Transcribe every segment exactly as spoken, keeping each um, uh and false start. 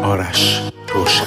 آرش روشن.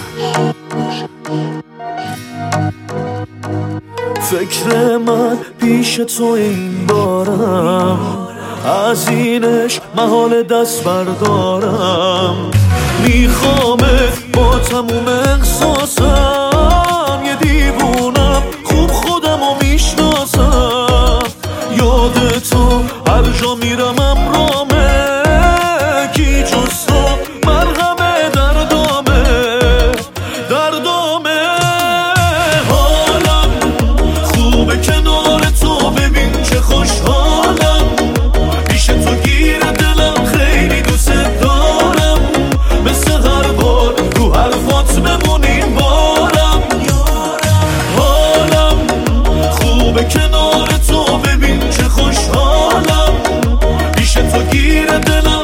فکر من پیش تو این بارم، از اینش محال دست بردارم. میخوامه با تموم احساسم، یه دیوونم خوب خودمو میشناسم. یاد تو هر جا میرم امرامه، کی جز تو مرهمه دردامه دردامه. حالم خوبه کنار تو، ببین چه خوشحالم. پیش تو گیر دلم، خیلی دوست دارم. مثل هر بار رو حرفات بمونیم بارم. حالم خوبه کنار تو، ببین چه خوشحالم. پیش تو گیر دلم،